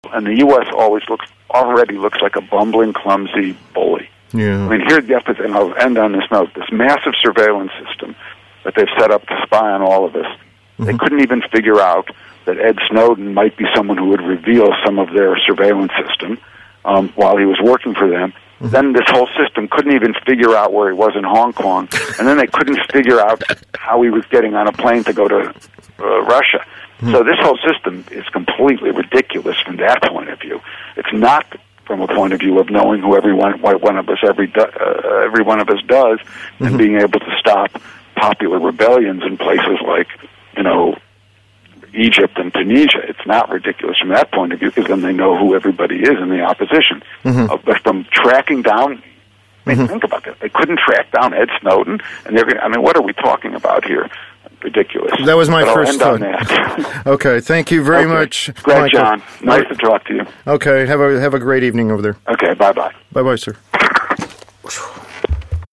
And the U.S. already looks like a bumbling, clumsy bully. Yeah. I mean, here, and I'll end on this note, this massive surveillance system that they've set up to spy on all of us, they couldn't even figure out that Ed Snowden might be someone who would reveal some of their surveillance system while he was working for them. Then this whole system couldn't even figure out where he was in Hong Kong, and then they couldn't figure out how he was getting on a plane to go to Russia. So this whole system is completely ridiculous from that point of view. It's not from a point of view of knowing who every one of us does, and being able to stop popular rebellions in places like, Egypt and Tunisia. It's not ridiculous from that point of view, because then they know who everybody is in the opposition. But from tracking down, think about that. They couldn't track down Ed Snowden, and they're going. What are we talking about here? Ridiculous. That was my first thought. thought. Okay, thank you very much. Glad, John. Nice to talk to you. Okay, have a great evening over there. Okay, bye-bye. Bye-bye, sir.